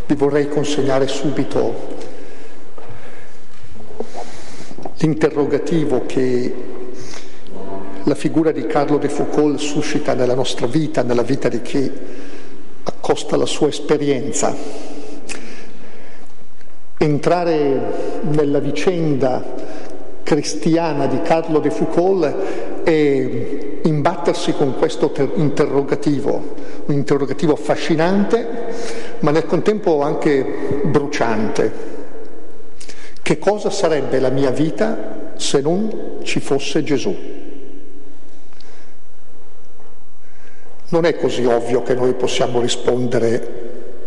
vi vorrei consegnare subito l'interrogativo che la figura di Carlo de Foucauld suscita nella nostra vita, nella vita di chi accosta la sua esperienza. Entrare nella vicenda cristiana di Carlo de Foucauld e imbattersi con questo interrogativo, un interrogativo affascinante, ma nel contempo anche bruciante. Che cosa sarebbe la mia vita se non ci fosse Gesù? Non è così ovvio che noi possiamo rispondere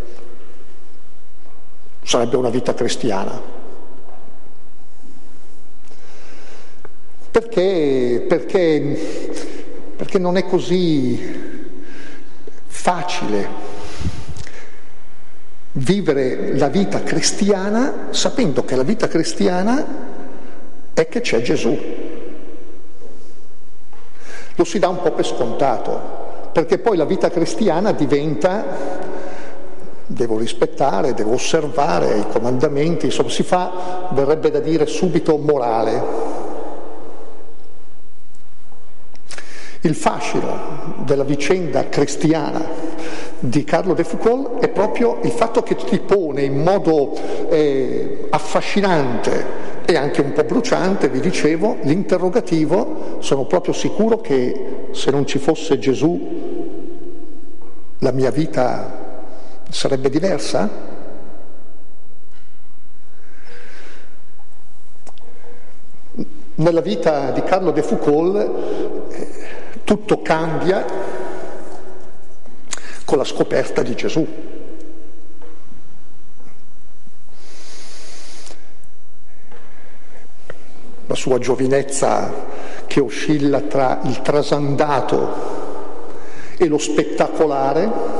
sarebbe una vita cristiana. Perché non è così facile vivere la vita cristiana sapendo che la vita cristiana è che c'è Gesù. Lo si dà un po' per scontato, perché poi la vita cristiana diventa devo rispettare, devo osservare i comandamenti, insomma si fa, verrebbe da dire, subito morale. Il fascino della vicenda cristiana di Carlo de Foucauld è proprio il fatto che ti pone in modo affascinante e anche un po' bruciante, vi dicevo, l'interrogativo: sono proprio sicuro che se non ci fosse Gesù la mia vita sarebbe diversa? Nella vita di Carlo de Foucauld tutto cambia con la scoperta di Gesù. La sua giovinezza che oscilla tra il trasandato e lo spettacolare.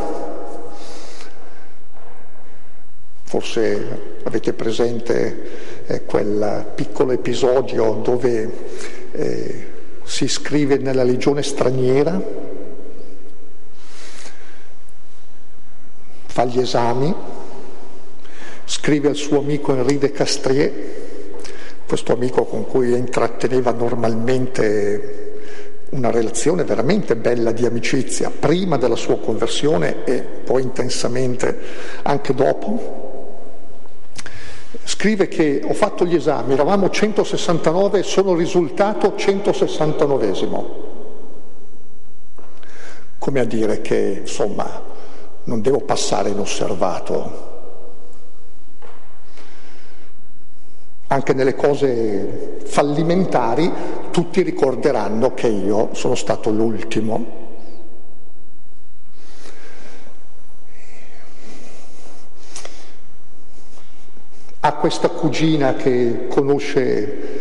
Forse avete presente quel piccolo episodio dove si iscrive nella legione straniera, fa gli esami, scrive al suo amico Henri de Castries, questo amico con cui intratteneva normalmente una relazione veramente bella di amicizia, prima della sua conversione e poi intensamente anche dopo. Scrive che ho fatto gli esami, eravamo 169 e sono risultato 169esimo. Come a dire che, insomma, non devo passare inosservato. Anche nelle cose fallimentari tutti ricorderanno che io sono stato l'ultimo. Ha questa cugina che conosce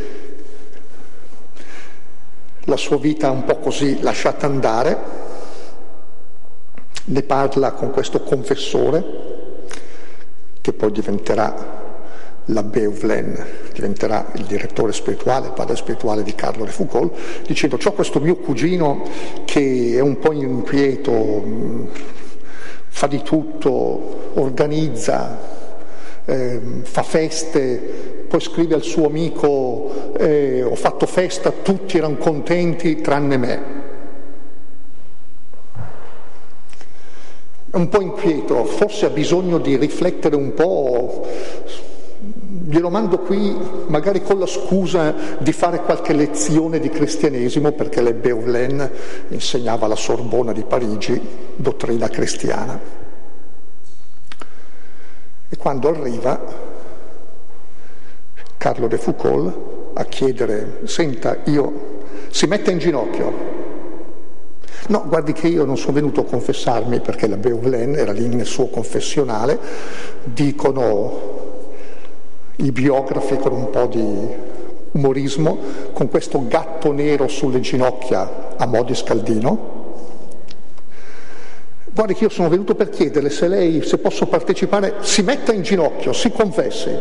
la sua vita un po' così lasciata andare, ne parla con questo confessore che poi diventerà l'abbé Euvelaine, diventerà il direttore spirituale, il padre spirituale di Carlo de Foucauld, dicendo: c'ho questo mio cugino che è un po' inquieto, fa di tutto, organizza, fa feste, poi scrive al suo amico: ho fatto festa, tutti erano contenti tranne me. È un po' inquieto, forse ha bisogno di riflettere un po'. Glielo mando qui magari con la scusa di fare qualche lezione di cristianesimo, perché l'abbé Euvelaine insegnava alla Sorbona di Parigi dottrina cristiana. E quando arriva Carlo de Foucauld a chiedere: senta, si mette in ginocchio. No, guardi che io non sono venuto a confessarmi, perché l'abbé Euvelaine era lì nel suo confessionale, dicono i biografi con un po' di umorismo, con questo gatto nero sulle ginocchia a mo' di Scaldino. Guardi che io sono venuto per chiederle se posso partecipare, si metta in ginocchio, si confessi.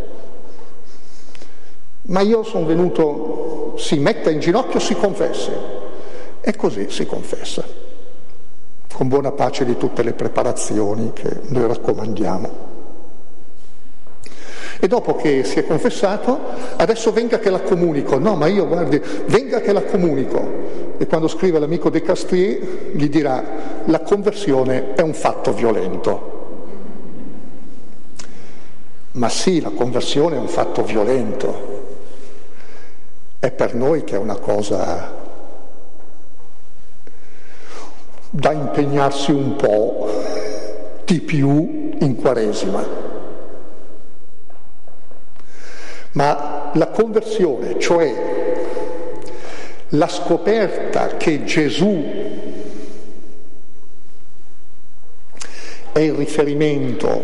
Ma io sono venuto, si metta in ginocchio, si confessi. E così si confessa, con buona pace di tutte le preparazioni che noi raccomandiamo. E dopo che si è confessato, adesso venga che la comunico. No, ma io, guardi, venga che la comunico. E quando scrive l'amico De Castries gli dirà: la conversione è un fatto violento. Ma sì, la conversione è un fatto violento. È per noi che è una cosa da impegnarsi un po' di più in Quaresima. Ma la conversione, cioè la scoperta che Gesù è il riferimento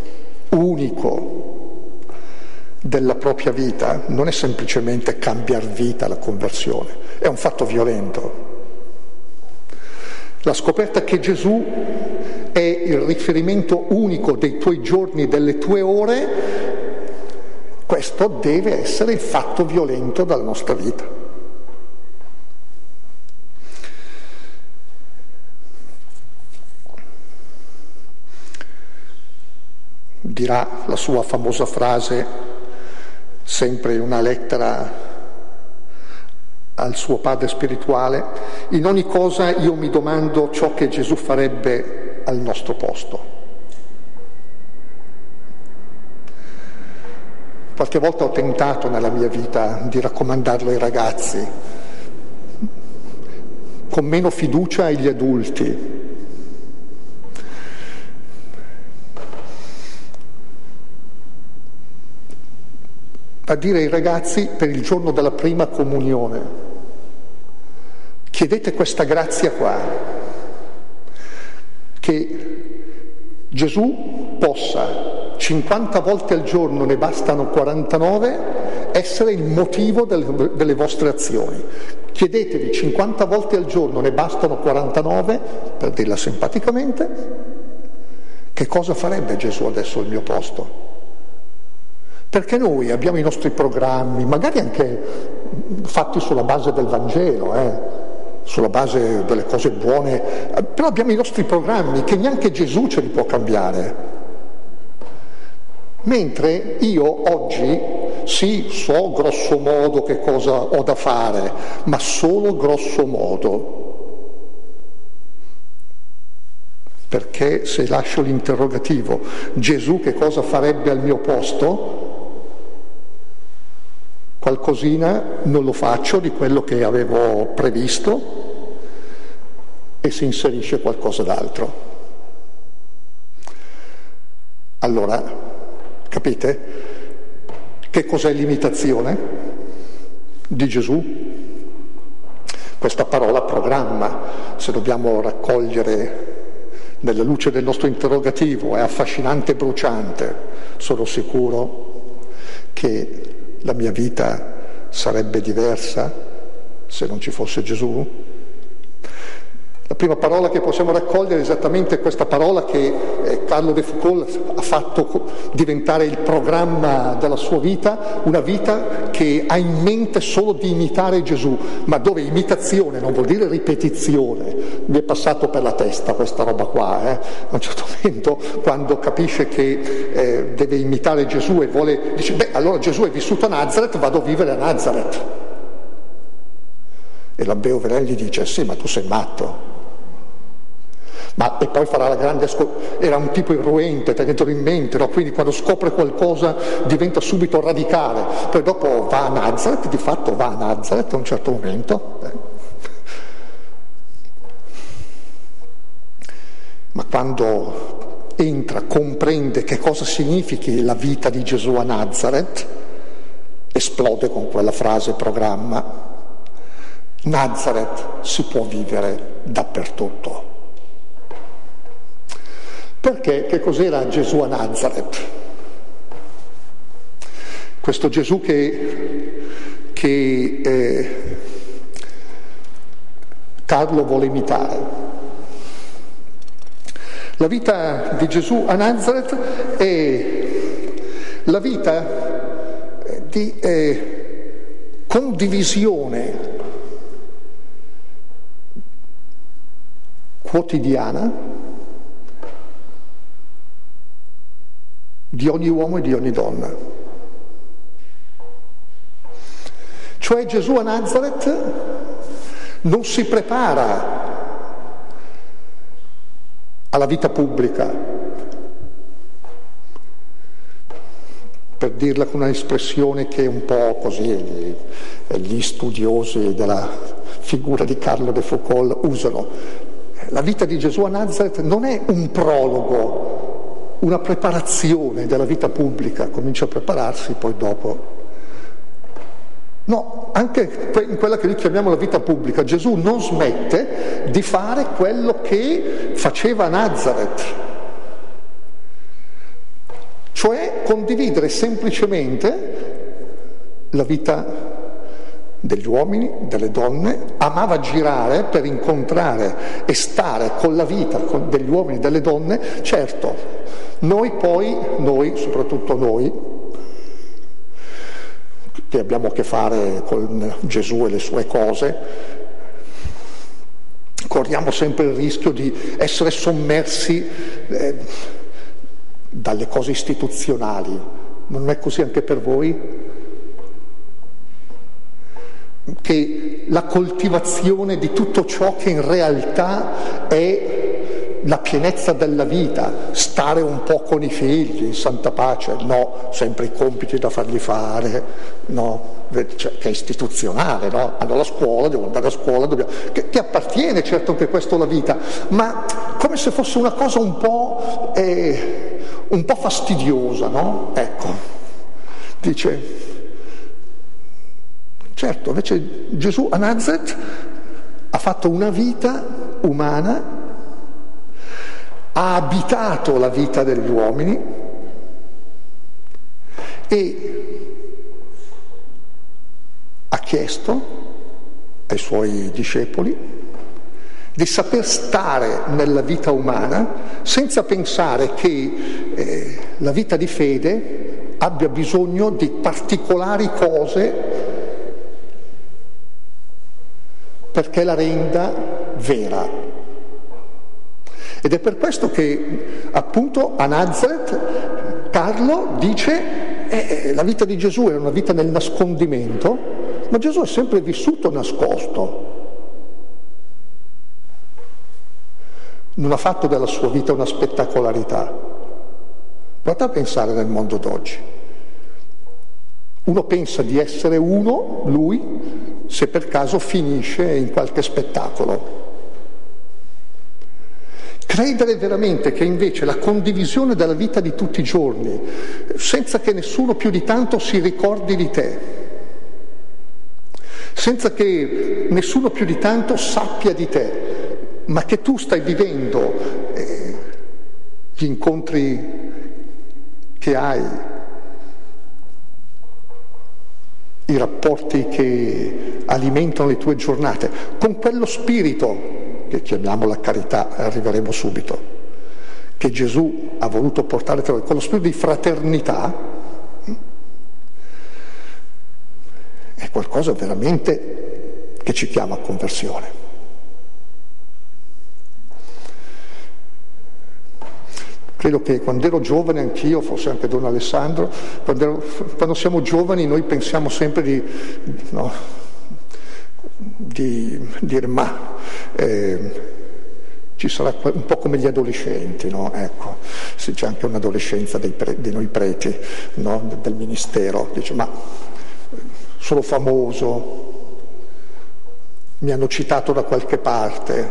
unico della propria vita, non è semplicemente cambiar vita la conversione, è un fatto violento. La scoperta che Gesù è il riferimento unico dei tuoi giorni, delle tue ore, questo deve essere il fatto violento della nostra vita. Dirà la sua famosa frase, sempre in una lettera al suo padre spirituale: in ogni cosa io mi domando ciò che Gesù farebbe al nostro posto. Qualche volta ho tentato nella mia vita di raccomandarlo ai ragazzi, con meno fiducia agli adulti. A dire ai ragazzi per il giorno della prima comunione: chiedete questa grazia qua, che Gesù possa 50 volte al giorno, ne bastano 49, essere il motivo delle vostre azioni. Chiedetevi 50 volte al giorno, ne bastano 49, per dirla simpaticamente, che cosa farebbe Gesù adesso al mio posto? Perché noi abbiamo i nostri programmi, magari anche fatti sulla base del Vangelo, sulla base delle cose buone, però abbiamo i nostri programmi che neanche Gesù ce li può cambiare. Mentre io oggi, sì, so grosso modo che cosa ho da fare, ma solo grosso modo. Perché se lascio l'interrogativo, Gesù che cosa farebbe al mio posto? Qualcosina non lo faccio di quello che avevo previsto e si inserisce qualcosa d'altro. Allora, capite? Che cos'è l'imitazione di Gesù? Questa parola programma, se dobbiamo raccogliere nella luce del nostro interrogativo, è affascinante e bruciante. Sono sicuro che la mia vita sarebbe diversa se non ci fosse Gesù? La prima parola che possiamo raccogliere è esattamente questa parola che Carlo de Foucault ha fatto diventare il programma della sua vita, una vita che ha in mente solo di imitare Gesù, ma dove imitazione non vuol dire ripetizione. Mi è passato per la testa questa roba qua, A un certo momento, quando capisce che deve imitare Gesù e dice, allora Gesù è vissuto a Nazareth, vado a vivere a Nazareth. E l'abbeo Velen gli dice, sì, ma tu sei matto. E poi farà la grande era un tipo irruente, tenetelo in mente, no? Quindi quando scopre qualcosa diventa subito radicale, poi dopo va a Nazareth, di fatto va a Nazareth a un certo momento. Ma quando entra, comprende che cosa significhi la vita di Gesù a Nazareth, esplode con quella frase programma: Nazareth si può vivere dappertutto. Perché? Che cos'era Gesù a Nazareth? Questo Gesù che Carlo vuole imitare. La vita di Gesù a Nazareth è la vita di condivisione quotidiana di ogni uomo e di ogni donna. Cioè Gesù a Nazareth non si prepara alla vita pubblica, per dirla con un'espressione che è un po' così gli studiosi della figura di Carlo de Foucauld usano. La vita di Gesù a Nazareth non è un prologo, una preparazione della vita pubblica, comincia a prepararsi, poi dopo. No, anche in quella che noi chiamiamo la vita pubblica, Gesù non smette di fare quello che faceva a Nazareth, cioè condividere semplicemente la vita degli uomini, delle donne, amava girare per incontrare e stare con la vita degli uomini e delle donne. Certo, noi, soprattutto noi, che abbiamo a che fare con Gesù e le sue cose, corriamo sempre il rischio di essere sommersi dalle cose istituzionali. Non è così anche per voi? Che la coltivazione di tutto ciò che in realtà è la pienezza della vita, stare un po' con i figli in santa pace, no, sempre i compiti da fargli fare, no, cioè, che è istituzionale, no? Hanno la scuola, devo andare a scuola, che appartiene certo anche questo alla vita, ma come se fosse una cosa un po' fastidiosa, no? Ecco, dice, certo, invece Gesù a Nazareth ha fatto una vita umana, ha abitato la vita degli uomini e ha chiesto ai suoi discepoli di saper stare nella vita umana senza pensare che la vita di fede abbia bisogno di particolari cose perché la renda vera. Ed è per questo che appunto a Nazareth Carlo dice la vita di Gesù era una vita nel nascondimento, ma Gesù è sempre vissuto nascosto. Non ha fatto della sua vita una spettacolarità. Provate a pensare nel mondo d'oggi. Uno pensa di essere uno, lui, se per caso finisce in qualche spettacolo. Credere veramente che invece la condivisione della vita di tutti i giorni, senza che nessuno più di tanto si ricordi di te, senza che nessuno più di tanto sappia di te, ma che tu stai vivendo gli incontri che hai, i rapporti che alimentano le tue giornate, con quello spirito che chiamiamo la carità, arriveremo subito, che Gesù ha voluto portare tra noi, con lo spirito di fraternità, è qualcosa veramente che ci chiama a conversione. Credo che quando ero giovane anch'io, forse anche Don Alessandro, quando siamo giovani noi pensiamo sempre di dire ma ci sarà un po' come gli adolescenti, no? Ecco, sì, c'è anche un'adolescenza di noi preti, no? Del ministero, dice ma sono famoso, mi hanno citato da qualche parte,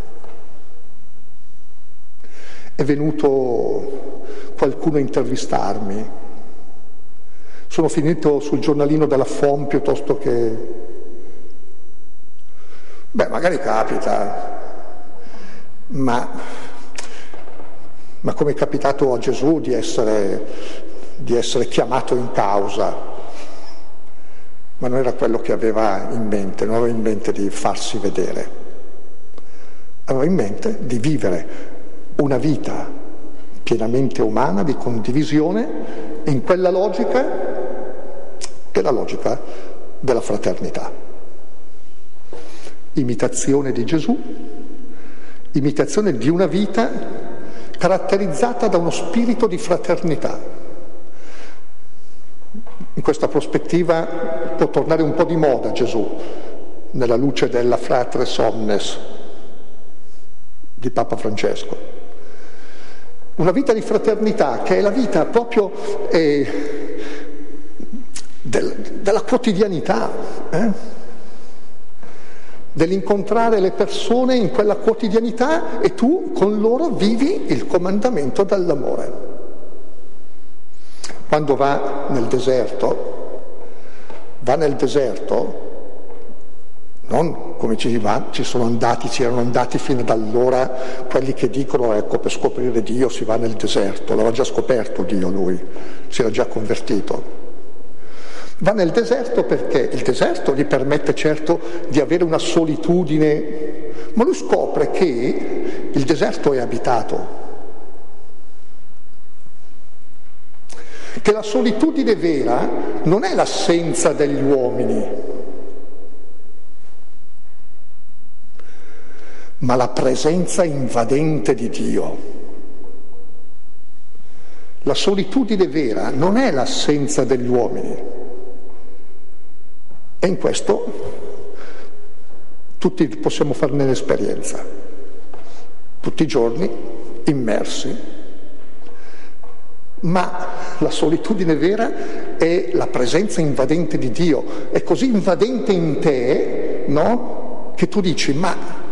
è venuto qualcuno a intervistarmi, sono finito sul giornalino della FOM piuttosto che... Beh, magari capita, ma come è capitato a Gesù di essere chiamato in causa, ma non era quello che aveva in mente, non aveva in mente di farsi vedere, aveva in mente di vivere una vita pienamente umana, di condivisione, in quella logica che è la logica della fraternità. Imitazione di Gesù, imitazione di una vita caratterizzata da uno spirito di fraternità. In questa prospettiva può tornare un po' di moda Gesù, nella luce della Fratres Omnes di Papa Francesco. Una vita di fraternità che è la vita proprio della quotidianità, dell'incontrare le persone in quella quotidianità e tu con loro vivi il comandamento dell'amore. Quando va nel deserto, non come ci erano andati fino ad allora quelli che dicono ecco per scoprire Dio si va nel deserto, l'aveva già scoperto Dio lui, si era già convertito. Va nel deserto perché il deserto gli permette certo di avere una solitudine, ma lui scopre che il deserto è abitato, che la solitudine vera non è l'assenza degli uomini, ma la presenza invadente di Dio. La solitudine vera non è l'assenza degli uomini. E in questo tutti possiamo farne l'esperienza, tutti i giorni immersi. Ma la solitudine vera è la presenza invadente di Dio, è così invadente in te, no? Che tu dici, ma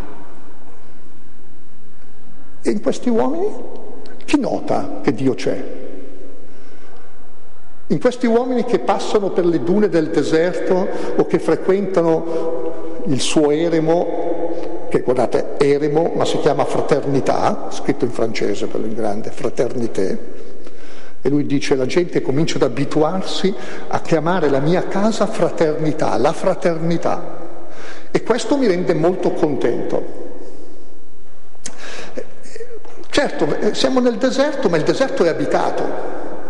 e in questi uomini chi nota che Dio c'è? In questi uomini che passano per le dune del deserto o che frequentano il suo eremo, che guardate, eremo, ma si chiama fraternità, scritto in francese quello in grande, fraternité, e lui dice la gente comincia ad abituarsi a chiamare la mia casa fraternità, la fraternità, e questo mi rende molto contento. Certo, siamo nel deserto, ma il deserto è abitato.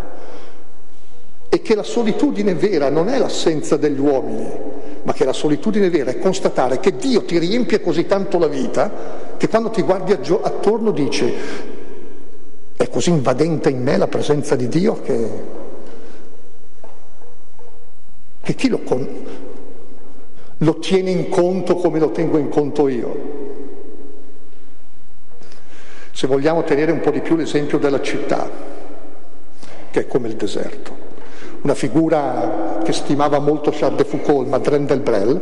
E che la solitudine vera non è l'assenza degli uomini, ma che la solitudine vera è constatare che Dio ti riempie così tanto la vita che quando ti guardi attorno dici è così invadente in me la presenza di Dio che chi lo tiene in conto come lo tengo in conto io. Se vogliamo tenere un po' di più l'esempio della città, che è come il deserto. Una figura che stimava molto Charles de Foucault, Madeleine Delbrel,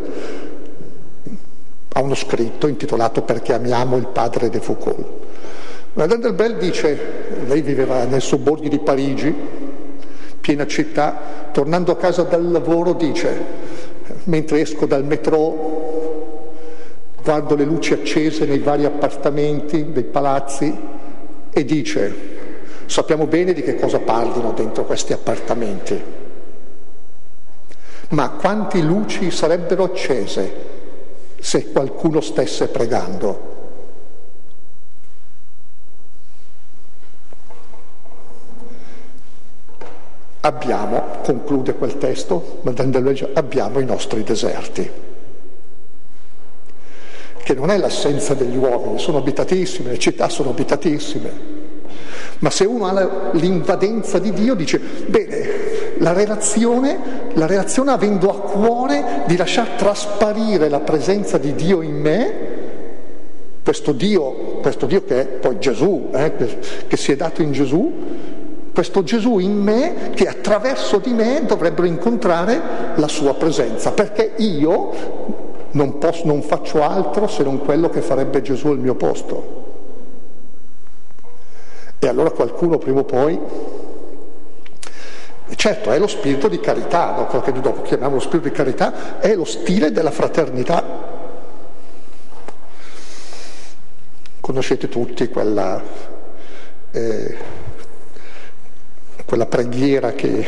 ha uno scritto intitolato Perché amiamo il padre de Foucault. Madeleine Delbrel dice, lei viveva nei sobborghi di Parigi, piena città, tornando a casa dal lavoro dice, mentre esco dal metro, guardo le luci accese nei vari appartamenti dei palazzi e dice, sappiamo bene di che cosa parlino dentro questi appartamenti, ma quante luci sarebbero accese se qualcuno stesse pregando? Abbiamo, conclude quel testo, abbiamo i nostri deserti, che non è l'assenza degli uomini, sono abitatissime, le città sono abitatissime. Ma se uno ha l'invadenza di Dio dice, bene, la relazione avendo a cuore di lasciar trasparire la presenza di Dio in me, questo Dio che è poi Gesù, che si è dato in Gesù, questo Gesù in me che attraverso di me dovrebbero incontrare la sua presenza, perché io non faccio altro se non quello che farebbe Gesù al mio posto. E allora qualcuno prima o poi, certo è lo spirito di carità, no? Quello che dopo chiamiamo lo spirito di carità è lo stile della fraternità. Conoscete tutti quella preghiera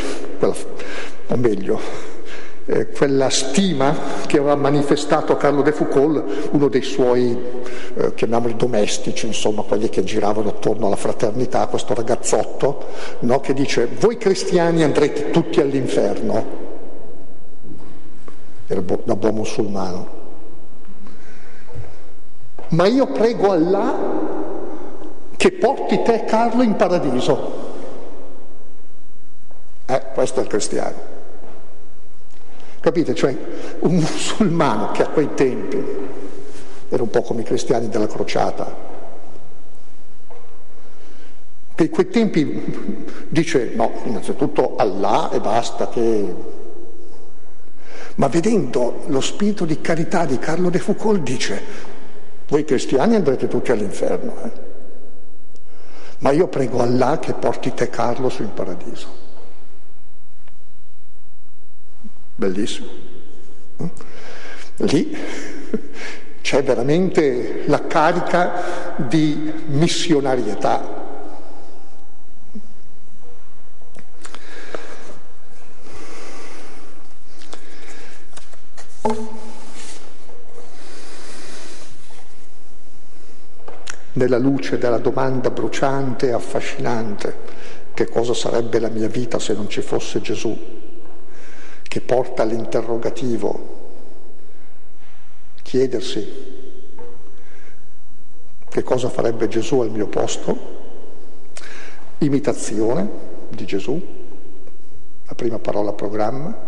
quella stima che aveva manifestato Carlo de Foucault, uno dei suoi, chiamiamoli domestici, insomma, quelli che giravano attorno alla fraternità, questo ragazzotto, no, che dice, voi cristiani andrete tutti all'inferno. Era da buon musulmano. Ma io prego Allah che porti te, Carlo, in paradiso. Questo è il cristiano. Capite? Cioè un musulmano che a quei tempi era un po' come i cristiani della crociata, che in quei tempi dice no, innanzitutto Allah e basta che... Ma vedendo lo spirito di carità di Carlo de Foucauld dice voi cristiani andrete tutti all'inferno, ma io prego Allah che porti te Carlo su in paradiso. Bellissimo. Lì c'è veramente la carica di missionarietà. Nella luce della domanda bruciante e affascinante, che cosa sarebbe la mia vita se non ci fosse Gesù, che porta all'interrogativo, chiedersi che cosa farebbe Gesù al mio posto, imitazione di Gesù, la prima parola programma,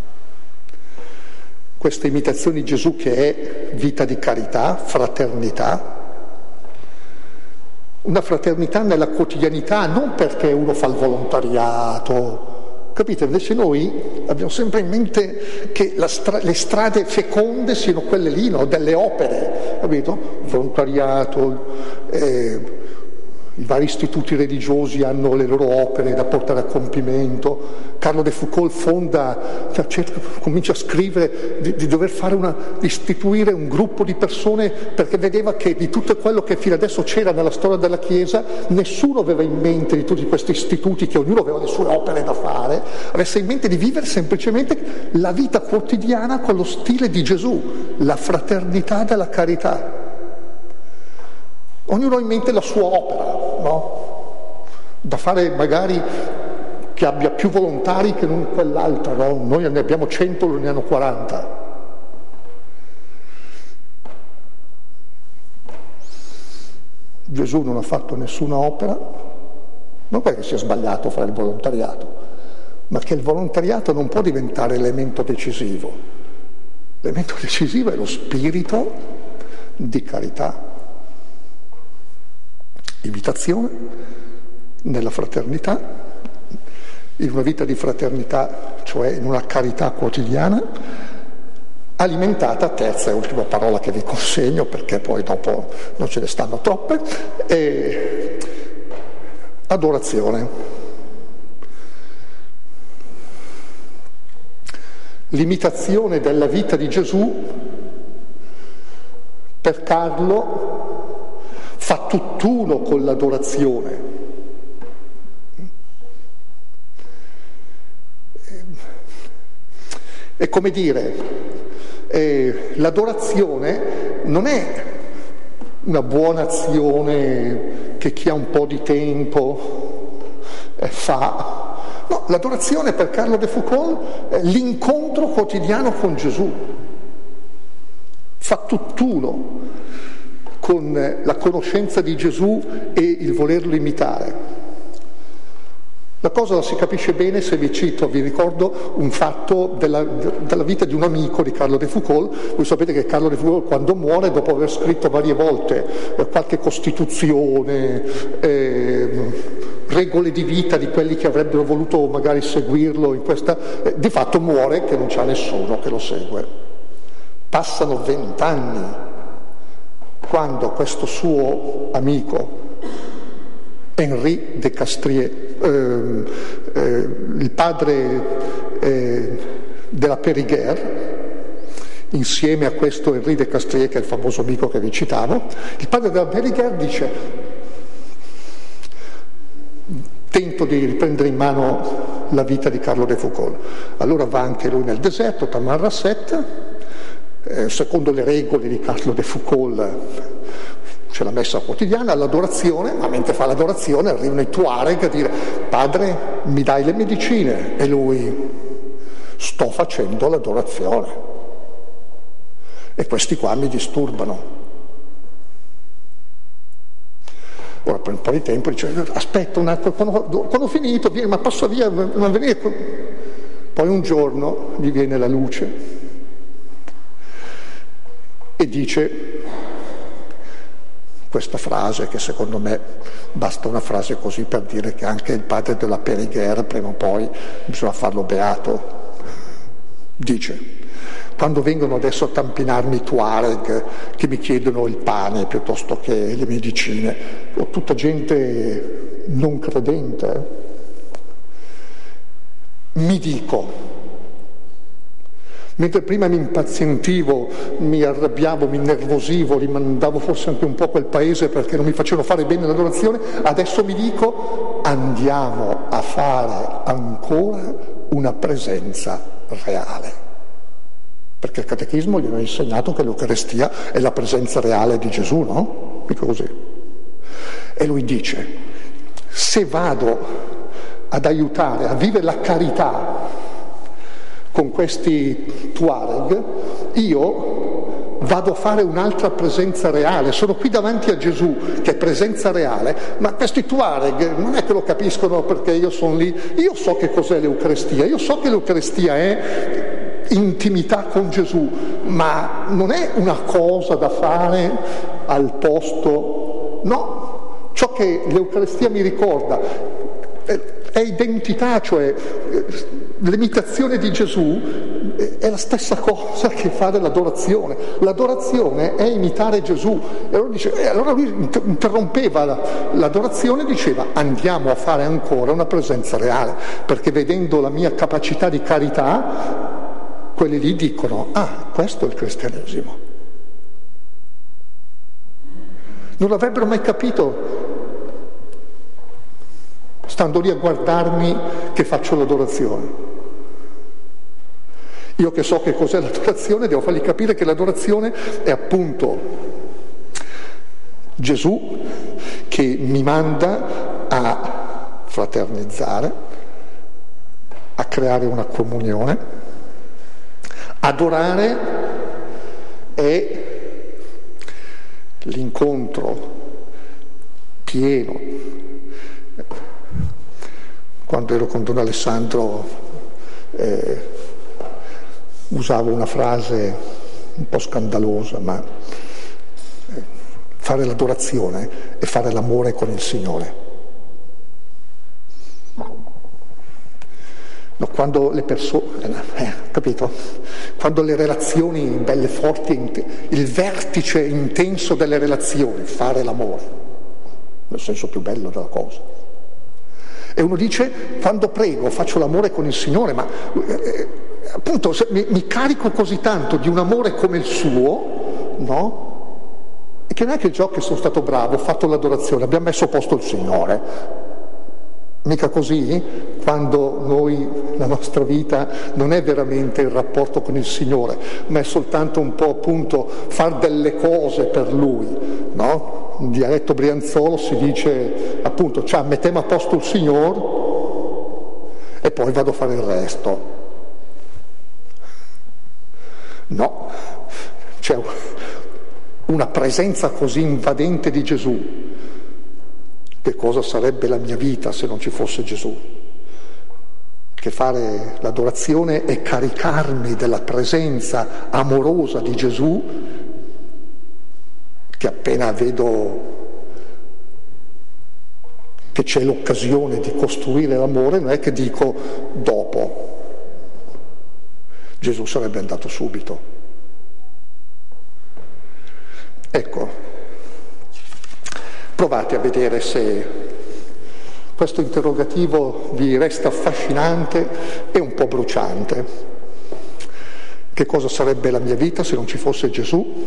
questa imitazione di Gesù che è vita di carità, fraternità, una fraternità nella quotidianità, non perché uno fa il volontariato, capite? Invece noi abbiamo sempre in mente che le strade feconde siano quelle lì, no? Delle opere, capito? Il volontariato, i vari istituti religiosi hanno le loro opere da portare a compimento. Carlo de Foucauld comincia a scrivere di dover istituire un gruppo di persone perché vedeva che di tutto quello che fino adesso c'era nella storia della Chiesa nessuno aveva in mente di tutti questi istituti che ognuno aveva le sue opere da fare, avesse in mente di vivere semplicemente la vita quotidiana con lo stile di Gesù, la fraternità della carità. Ognuno ha in mente la sua opera, no? Da fare magari che abbia più volontari che non quell'altra, no? Noi ne abbiamo 100, loro ne hanno 40. Gesù non ha fatto nessuna opera, non perché sia sbagliato fare il volontariato, ma che il volontariato non può diventare elemento decisivo. L'elemento decisivo è lo spirito di carità. Imitazione nella fraternità, in una vita di fraternità, cioè in una carità quotidiana, alimentata, terza e ultima parola che vi consegno perché poi dopo non ce ne stanno troppe, è adorazione. L'imitazione della vita di Gesù per Carlo fa tutt'uno con l'adorazione. È come dire, l'adorazione non è una buona azione che chi ha un po' di tempo fa. No, l'adorazione per Carlo de Foucauld è l'incontro quotidiano con Gesù. Fa tutt'uno con la conoscenza di Gesù e il volerlo imitare. La cosa la si capisce bene se vi cito, vi ricordo un fatto della vita di un amico di Carlo de Foucauld. Voi sapete che Carlo de Foucauld quando muore, dopo aver scritto varie volte qualche costituzione, regole di vita di quelli che avrebbero voluto magari seguirlo in questa, di fatto muore che non c'ha nessuno che lo segue. Passano 20 anni quando questo suo amico Henri de Castries, il padre della Périgueux, insieme a questo Henri de Castries, che è il famoso amico che vi citavo, il padre della Périgueux dice: tento di riprendere in mano la vita di Carlo de Foucauld. Allora va anche lui nel deserto, Tamarrasset, secondo le regole di Carlo de Foucauld c'è la messa quotidiana, l'adorazione, ma mentre fa l'adorazione arrivano i Tuareg a dire: padre, mi dai le medicine? E lui: sto facendo l'adorazione e questi qua mi disturbano. Ora per un po' di tempo dice: aspetta un attimo, quando ho finito, vieni, ma passa via, non venire. Poi un giorno gli viene la luce e dice questa frase, che secondo me basta una frase così per dire che anche il padre della Périgueux prima o poi bisogna farlo beato. Dice: quando vengono adesso a tampinarmi i Tuareg che mi chiedono il pane piuttosto che le medicine, o tutta gente non credente, mi dico, mentre prima mi impazientivo, mi arrabbiavo, mi innervosivo, rimandavo forse anche un po' quel paese perché non mi facevano fare bene l'adorazione, adesso mi dico: andiamo a fare ancora una presenza reale. Perché il catechismo gli aveva insegnato che l'Eucaristia è la presenza reale di Gesù, no? Mica così. E lui dice: se vado ad aiutare a vivere la carità con questi Tuareg, io vado a fare un'altra presenza reale. Sono qui davanti a Gesù, che è presenza reale, ma questi Tuareg non è che lo capiscono perché io sono lì. Io so che cos'è l'Eucaristia, io so che l'Eucaristia è intimità con Gesù, ma non è una cosa da fare al posto, no. Ciò che l'Eucaristia mi ricorda è identità, cioè l'imitazione di Gesù è la stessa cosa che fare l'adorazione. L'adorazione è imitare Gesù. E allora lui interrompeva l'adorazione e diceva: andiamo a fare ancora una presenza reale, perché vedendo la mia capacità di carità, quelli lì dicono: ah, questo è il cristianesimo. Non avrebbero mai capito, stando lì a guardarmi che faccio l'adorazione. Io che so che cos'è l'adorazione, devo fargli capire che l'adorazione è appunto Gesù che mi manda a fraternizzare, a creare una comunione. Adorare è l'incontro pieno. Quando ero con Don Alessandro usavo una frase un po' scandalosa, ma fare l'adorazione è fare l'amore con il Signore. No, quando le persone, capito? Quando le relazioni belle, forti, il vertice intenso delle relazioni, fare l'amore, nel senso più bello della cosa. E uno dice: quando prego faccio l'amore con il Signore, ma appunto mi carico così tanto di un amore come il suo, no? E che non è che già che sono stato bravo, ho fatto l'adorazione, abbiamo messo a posto il Signore. Mica così, quando noi, la nostra vita non è veramente il rapporto con il Signore, ma è soltanto un po' appunto far delle cose per Lui, no? In dialetto brianzolo si dice appunto: cioè, mettiamo a posto il Signore e poi vado a fare il resto. No, c'è una presenza così invadente di Gesù. Che cosa sarebbe la mia vita se non ci fosse Gesù? Che fare l'adorazione è caricarmi della presenza amorosa di Gesù, che appena vedo che c'è l'occasione di costruire l'amore, non è che dico dopo. Gesù sarebbe andato subito. Ecco. Provate a vedere se questo interrogativo vi resta affascinante e un po' bruciante. Che cosa sarebbe la mia vita se non ci fosse Gesù?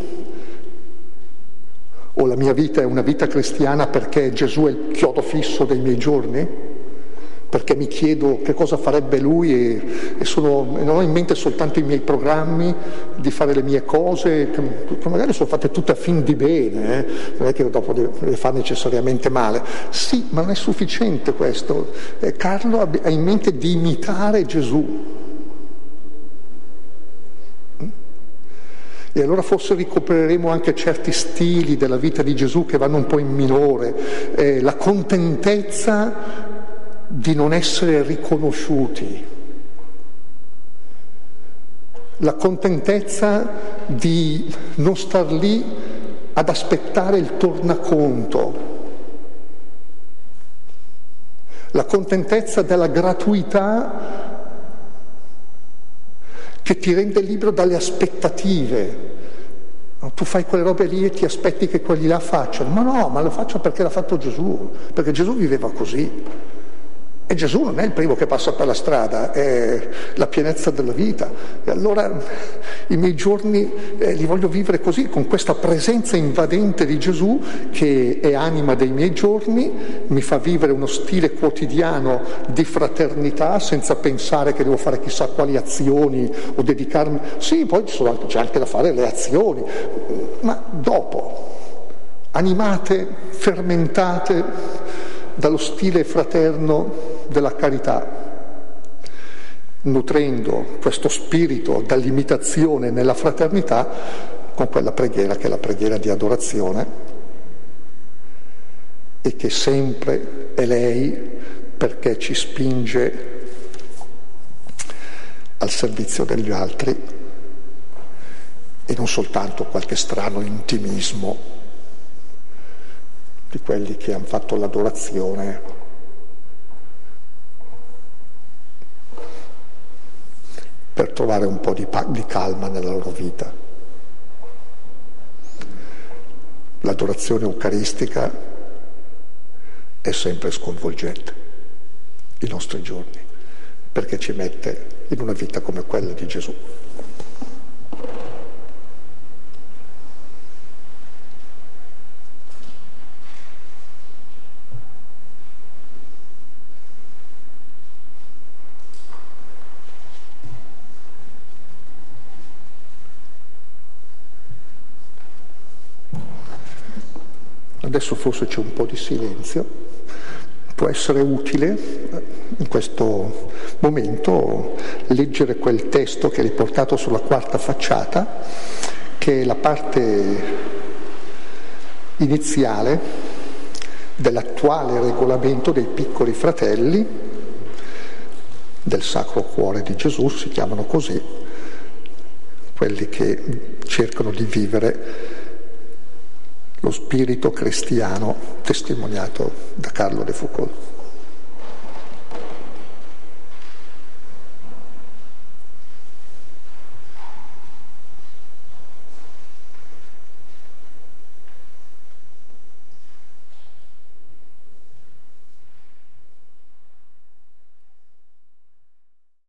O la mia vita è una vita cristiana perché Gesù è il chiodo fisso dei miei giorni? Perché mi chiedo che cosa farebbe Lui e non ho in mente soltanto i miei programmi di fare le mie cose, che magari sono fatte tutte a fin di bene, non è che dopo le fa necessariamente male. Sì, ma non è sufficiente questo. Carlo ha in mente di imitare Gesù. E allora forse ricopriremo anche certi stili della vita di Gesù che vanno un po' in minore, la contentezza di non essere riconosciuti, la contentezza di non star lì ad aspettare il tornaconto, la contentezza della gratuità che ti rende libero dalle aspettative. Tu fai quelle robe lì e ti aspetti che quelli là facciano. Ma lo faccio perché l'ha fatto Gesù, perché Gesù viveva così. E Gesù non è il primo che passa per la strada, è la pienezza della vita. E allora i miei giorni li voglio vivere così, con questa presenza invadente di Gesù che è anima dei miei giorni, mi fa vivere uno stile quotidiano di fraternità senza pensare che devo fare chissà quali azioni o dedicarmi. Sì, poi c'è anche da fare le azioni, ma dopo, animate, fermentate dallo stile fraterno della carità, nutrendo questo spirito dall'imitazione nella fraternità con quella preghiera che è la preghiera di adorazione e che sempre è lei perché ci spinge al servizio degli altri e non soltanto qualche strano intimismo di quelli che hanno fatto l'adorazione per trovare un po' di calma nella loro vita. L'adorazione eucaristica è sempre sconvolgente i nostri giorni, perché ci mette in una vita come quella di Gesù. Adesso forse c'è un po' di silenzio, può essere utile in questo momento leggere quel testo che è riportato sulla quarta facciata, che è la parte iniziale dell'attuale regolamento dei piccoli fratelli del Sacro Cuore di Gesù, si chiamano così, quelli che cercano di vivere lo spirito cristiano testimoniato da Carlo de Foucauld.